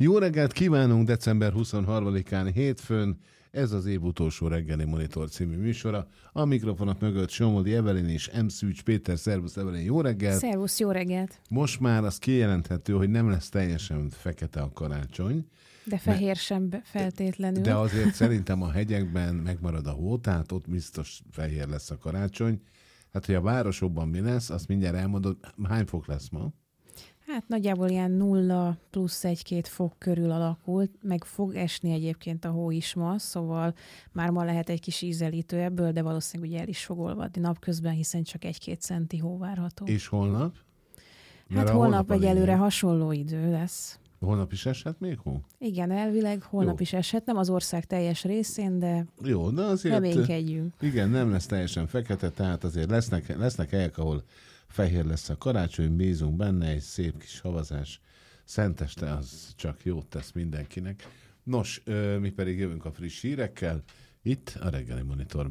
Jó reggelt kívánunk december 23-án hétfőn, ez az év utolsó reggeli Monitor című műsora. A mikrofonok mögött Somodi Evelyn és M. Szűcs Péter. Szervusz Evelyn, jó reggelt! Szervusz, jó reggelt! Most már az kijelenthető, hogy nem lesz teljesen fekete a karácsony. De fehér sem feltétlenül. De azért szerintem a hegyekben megmarad a hó, tehát ott biztos fehér lesz a karácsony. Hát, hogy a városokban mi lesz, azt mindjárt elmondod. Hány fok lesz ma? Hát nagyjából ilyen 0 plusz 1-2 fok körül alakult, meg fog esni egyébként a hó is ma, szóval már ma lehet egy kis ízelítő ebből, de valószínűleg ugye el is fog olvadni napközben, hiszen csak 1-2 centi hó várható. És holnap? Hát holnap egyelőre hasonló idő lesz. Holnap is eshet még hó? Igen, elvileg holnap is eshet, nem az ország teljes részén, de jó, de azért reménykedjünk. Igen, nem lesz teljesen fekete, tehát azért lesznek helyek, ahol fehér lesz a karácsony, bízunk benne, egy szép kis havazás. Szenteste az csak jót tesz mindenkinek. Nos, mi pedig jövünk a friss hírekkel, itt a reggeli Monitorban.